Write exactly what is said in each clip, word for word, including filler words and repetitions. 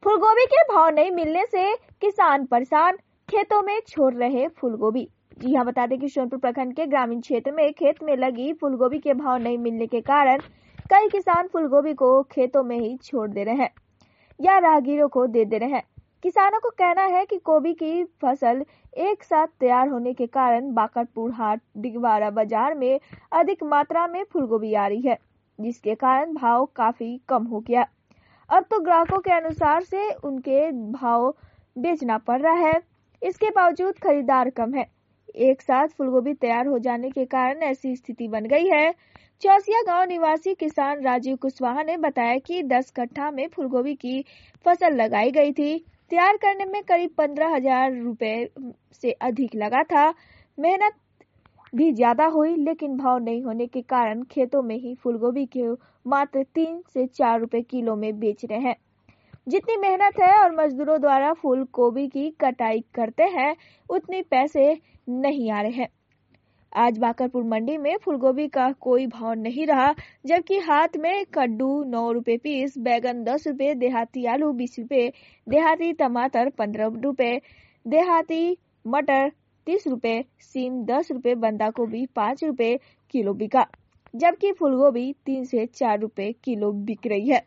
फूलगोभी के भाव नहीं मिलने से किसान परेशान, खेतों में छोड़ रहे फूलगोभी। जी हाँ, बता दें कि सोनपुर प्रखंड के ग्रामीण क्षेत्र में खेत में लगी फूलगोभी के भाव नहीं मिलने के कारण कई किसान फूलगोभी को खेतों में ही छोड़ दे रहे हैं या राहगीरों को दे दे रहे हैं। किसानों को कहना है कि गोभी की फसल एक साथ तैयार होने के कारण बाकरपुर हाट दिगवाड़ा बाजार में अधिक मात्रा में फूलगोभी आ रही है, जिसके कारण भाव काफी कम हो गया। अब तो ग्राहकों के अनुसार से उनके भाव बेचना पड़ रहा है। इसके बावजूद खरीदार कम है। एक साथ फूलगोभी तैयार हो जाने के कारण ऐसी स्थिति बन गई है। चौसिया गांव निवासी किसान राजीव कुशवाहा ने बताया कि दस कट्ठा में फूलगोभी की फसल लगाई गई थी। तैयार करने में करीब पंद्रह हजार रुपए से अधिक लगा था। मेहनत भी ज्यादा हुई, लेकिन भाव नहीं होने के कारण खेतों में ही फूलगोभी के मात्र तीन से चार रुपए किलो में बेच रहे हैं। जितनी मेहनत है और मजदूरों द्वारा फूल गोभी की कटाई करते हैं, उतने पैसे नहीं आ रहे हैं। आज बाकरपुर मंडी में फूलगोभी का कोई भाव नहीं रहा, जबकि हाथ में कद्दू नौ रुपए पीस, बैगन दस रुपए, देहाती आलू बीस रुपए, देहाती टमाटर पंद्रह रुपए, देहाती मटर तीस रुपए, सीम दस रुपए, बंदा गोभी पाँच रुपए किलो बिका, जबकि फूलगोभी तीन से चार रुपए किलो बिक रही है।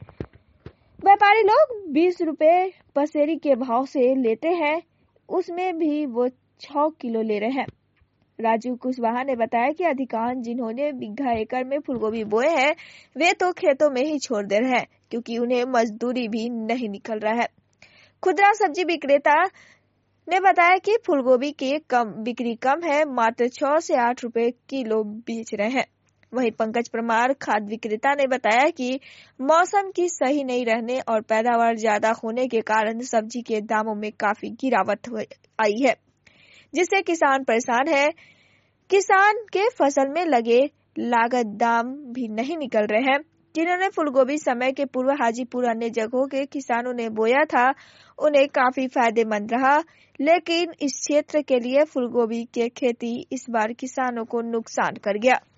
व्यापारी लोग बीस रुपए पसेरी के भाव से लेते हैं, उसमें भी वो छह किलो ले रहे हैं। राजीव कुशवाहा ने बताया कि अधिकांश जिन्होंने बीघा एकड़ में फूलगोभी बोए हैं, वे तो खेतों में ही छोड़ दे रहे हैं, क्योंकि उन्हें मजदूरी भी नहीं निकल रहा है। खुदरा सब्जी विक्रेता ने बताया कि फूलगोभी की कम बिक्री कम है, मात्र छह से आठ रुपए किलो बेच रहे हैं। वहीं पंकज परमार खाद विक्रेता ने बताया कि मौसम की सही नहीं रहने और पैदावार ज्यादा होने के कारण सब्जी के दामों में काफी गिरावट आई है, जिससे किसान परेशान है। किसान के फसल में लगे लागत दाम भी नहीं निकल रहे हैं। जिन्होंने फूलगोभी समय के पूर्व हाजीपुर अन्य जगहों के किसानों ने बोया था, उन्हें काफी फायदेमंद रहा, लेकिन इस क्षेत्र के लिए फूलगोभी की खेती इस बार किसानों को नुकसान कर गया।